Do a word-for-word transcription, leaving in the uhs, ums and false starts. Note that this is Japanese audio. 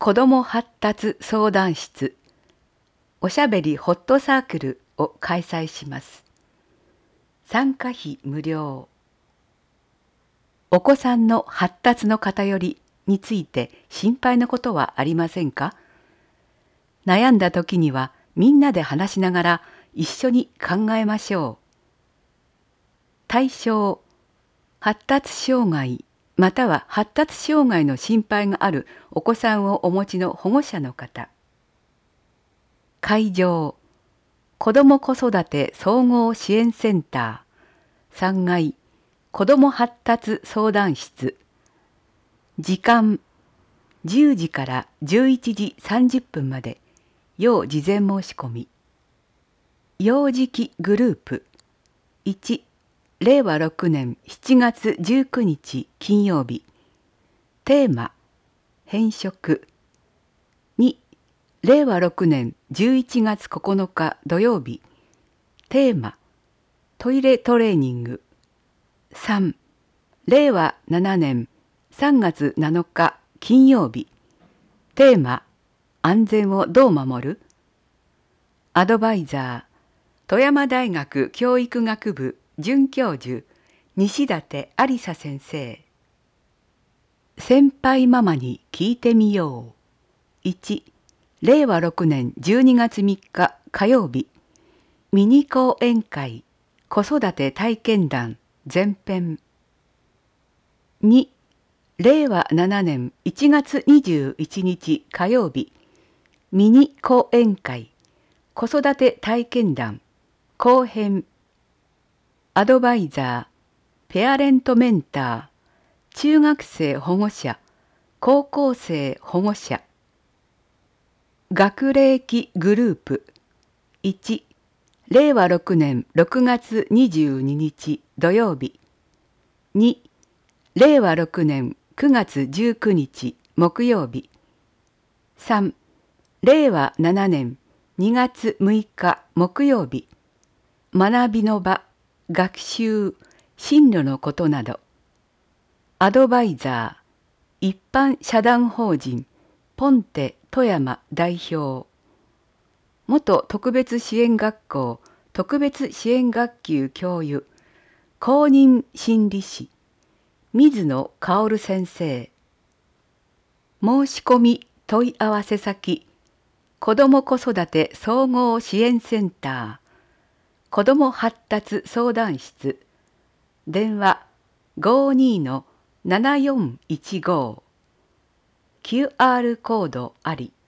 子ども発達相談室おしゃべりホットサークルを開催します。参加費無料。お子さんの発達の偏りについて心配なことはありませんか？悩んだ時にはみんなで話しながら一緒に考えましょう。対象、発達障害または発達障害の心配があるお子さんをお持ちの保護者の方。会場、子ども子育て総合支援センターさんがい子ども発達相談室。時間じゅうじからじゅういちじさんじゅっぷんまで。要事前申し込み。幼児期グループいちれいわろくねんしちがつじゅうくにち金曜日。テーマ偏食。にれいわろくねんじゅういちがつここのか土曜日。テーマトイレトレーニング。さんれいわななねんさんがつなのか金曜日。テーマ安全をどう守る？アドバイザー富山大学教育学部准教授西舘ありさ先生。先輩ママに聞いてみよう。いちれいわろくねんじゅうにがつみっか火曜日。ミニ講演会子育て体験談前編。にれいわななねんいちがつにじゅういちにち火曜日。ミニ講演会子育て体験談後編。アドバイザーペアレントメンター中学生保護者高校生保護者。学齢期グループいちれいわろくねんろくがつにじゅうににち土曜日。にれいわろくねんくがつじゅうくにち木曜日。さんれいわななねんにがつむいか木曜日。学びの場学習進路のことなど。アドバイザー一般社団法人ポンテ富山代表。元特別支援学校特別支援学級教諭公認心理師水野薫先生。申し込み問い合わせ先子ども子育て総合支援センター子ども発達相談室電話 ごーにーのななよんいちご キューアール コードあり。